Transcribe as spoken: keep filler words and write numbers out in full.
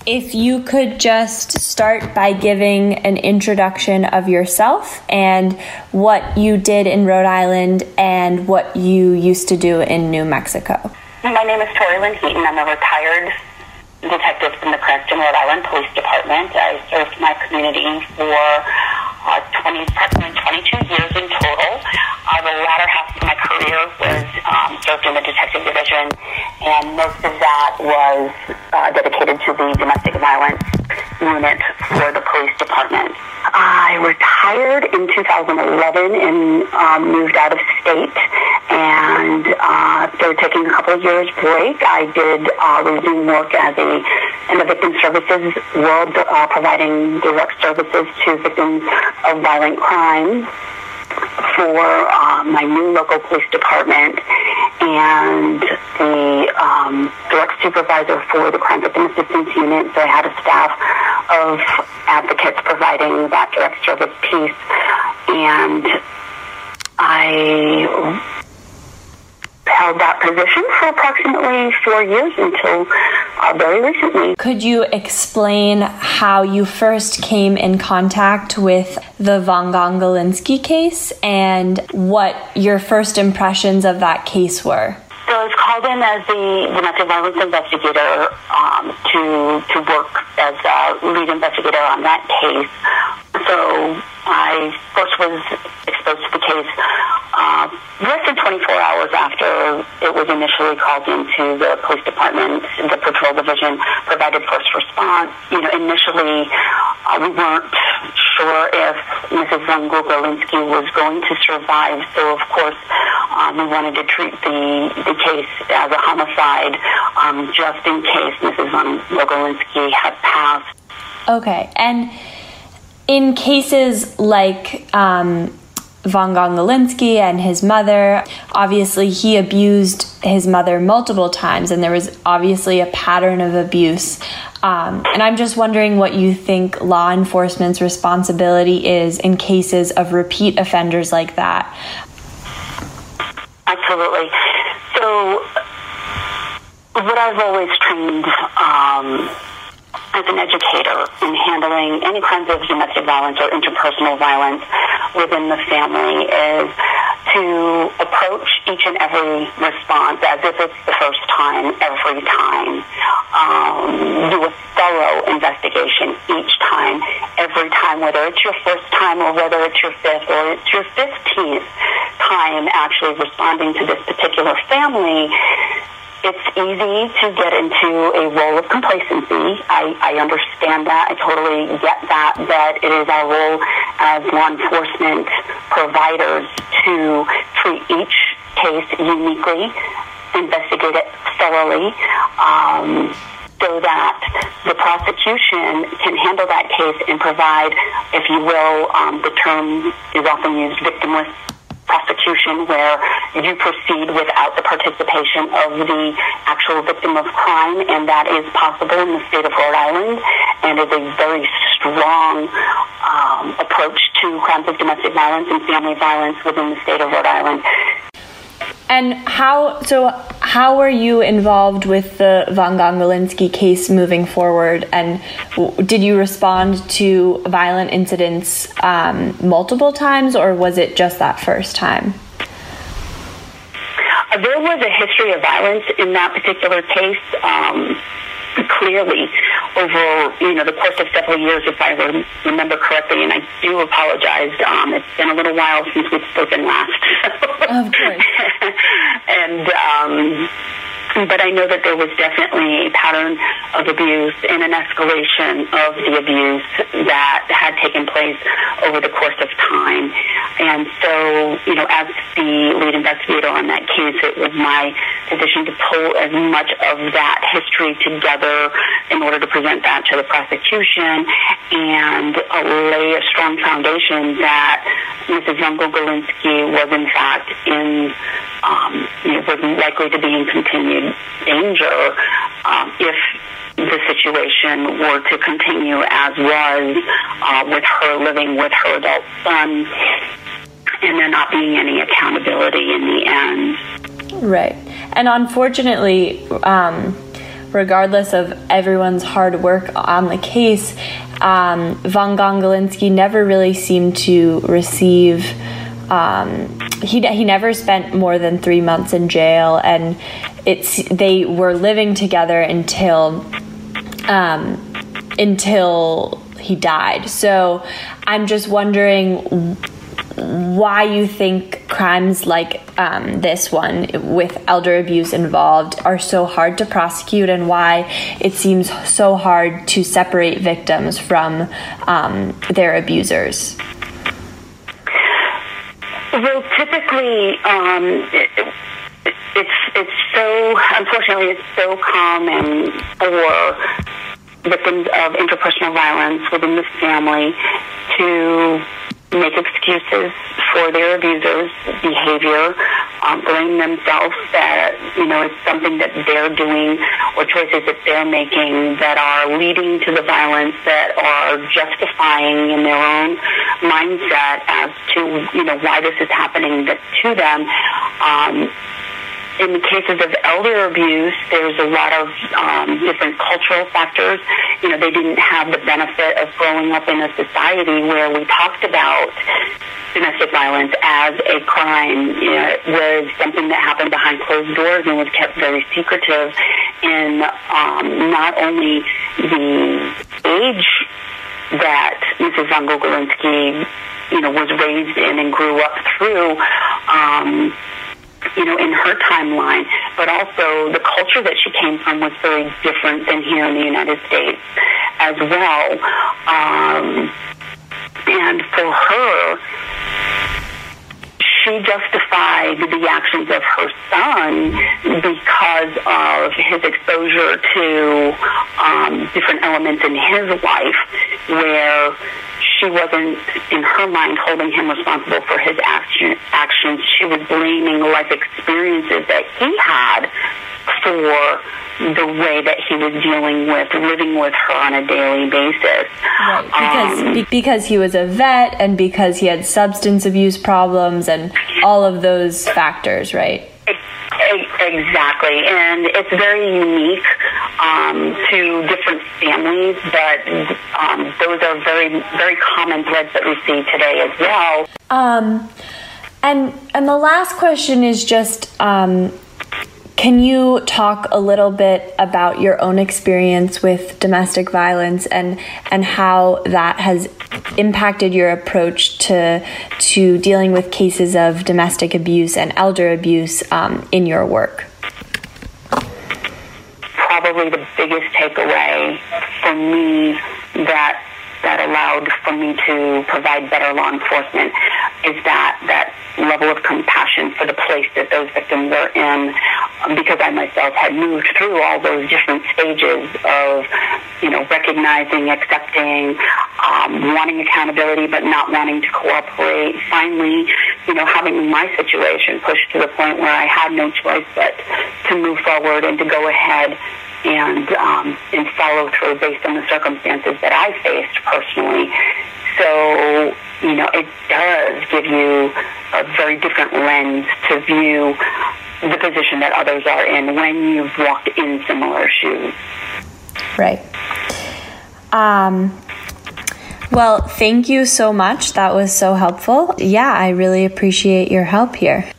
If you could just start by giving an introduction of yourself and what you did in Rhode Island and what you used to do in New Mexico. My name is Tori Lynn Heaton. I'm a retired detective from the Cranston, Rhode Island Police Department. I served my community for uh, twenty, approximately twenty-two years in total. Uh, the latter half of my career was um, served in the detective division, and most of that was uh, dedicated to the domestic violence unit for the police department. I retired in two thousand eleven and um, moved out of state, and uh, after taking a couple of years break, I did uh, resume work as a in the victim services world, uh, providing direct services to victims of violent crime for uh, my new local police department, and the um, direct supervisor for the crime victim assistance unit. So I had a staff of advocates providing that direct service piece, and I held that position for approximately four years until uh, very recently. Could you explain how you first came in contact with the Von Gongolinsky case and what your first impressions of that case were? So I was called in as the domestic violence investigator um, to to work as a lead investigator on that case. So I first was exposed to the case uh, less than twenty-four hours after it was initially called into the police department. The patrol division provided first response. You know, initially uh, we weren't sure if Missus Von Gongolinsky was going to survive. So of course um, we wanted to treat the the case as a homicide, um, just in case Missus Von Gongolinsky had passed. Okay, and in cases like um, Von Gongolinsky and his mother, obviously he abused his mother multiple times, and there was obviously a pattern of abuse. Um, and I'm just wondering what you think law enforcement's responsibility is in cases of repeat offenders like that. Absolutely. So what I've always trained um, as an educator in handling any kinds of domestic violence or interpersonal violence within the family is to approach each and every response as if it's the first time, every time. Um, do a thorough investigation each time, every time, whether it's your first time or whether it's your fifth or it's your fifteenth time actually responding to this particular family. It's easy to get into a role of complacency. I, I understand that. I totally get that, that it is our role as law enforcement providers to treat each case uniquely, investigate it thoroughly, um, so that the prosecution can handle that case and provide, if you will, um, the term is often used, victimless prosecution, where you proceed without the participation of the actual victim of crime, and that is possible in the state of Rhode Island, and is a very strong um, approach to crimes of domestic violence and family violence within the state of Rhode Island. And how, so how were you involved with the Von Gongolinsky case moving forward? And did you respond to violent incidents um, multiple times, or was it just that first time? Uh, there was a history of violence in that particular case. Um, clearly, over you know the course of several years, if I re- remember correctly, and I do apologize. Um, it's been a little while since we've spoken last. Of course. and um, but I know that there was definitely a pattern of abuse and an escalation of the abuse that had taken place over the course of time. And so, you know, as the lead investigator on that case, it was my position to pull as much of that history together in order to present that to the prosecution and uh, lay a strong foundation that Missus Von Gongolinsky was in fact in, um, you know, was likely to be in continued danger um, if the situation were to continue as was uh, with her living with her adult son and there not being any accountability in the end. Right. And unfortunately, um, regardless of everyone's hard work on the case, um, von Gongolinsky never really seemed to receive, um, he, he never spent more than three months in jail, and it's, they were living together until, um, until he died. So I'm just wondering why you think crimes like um, this one with elder abuse involved are so hard to prosecute, and why it seems so hard to separate victims from um, their abusers. Well, typically, um, it, it, it's it's so, unfortunately, it's so common for victims of interpersonal violence within the family to make excuses for their abusers' behavior, um, blame themselves that, you know, it's something that they're doing or choices that they're making that are leading to the violence, that are justifying in their own mindset as to, you know, why this is happening to them. Um, In the cases of elder abuse, there's a lot of um, different cultural factors. You know, they didn't have the benefit of growing up in a society where we talked about domestic violence as a crime. You know, it was something that happened behind closed doors and was kept very secretive in um, not only the age that Missus von Gongolinsky, you know, was raised in and grew up through, um, you know, in her timeline, but also the culture that she came from was very different than here in the United States as well. Um, and for her, she justified the actions of her son because of his exposure to um, different elements in his life where she wasn't, in her mind, holding him responsible for his action, actions. She was blaming life experiences that he had for the way that he was dealing with, living with her on a daily basis. Right, because, um, be- because he was a vet and because he had substance abuse problems and all of those factors, right? Exactly, and it's very unique um, to different families, but um, those are very, very common threads that we see today as well. Um, and and the last question is just, um, can you talk a little bit about your own experience with domestic violence and and how that has impacted your approach to to dealing with cases of domestic abuse and elder abuse um, in your work? Probably the biggest takeaway for me that that allowed for me to provide better law enforcement is that that level of compassion for the place that those victims are in, because I myself had moved through all those different stages of, you know, recognizing, accepting, um, wanting accountability but not wanting to cooperate, finally, you know, having my situation pushed to the point where I had no choice but to move forward and to go ahead and um, and follow through based on the circumstances that I faced personally. So, you know, it does give you a very different lens to view the position that others are in when you've walked in similar shoes. Right. Um, well, thank you so much. That was so helpful. Yeah, I really appreciate your help here.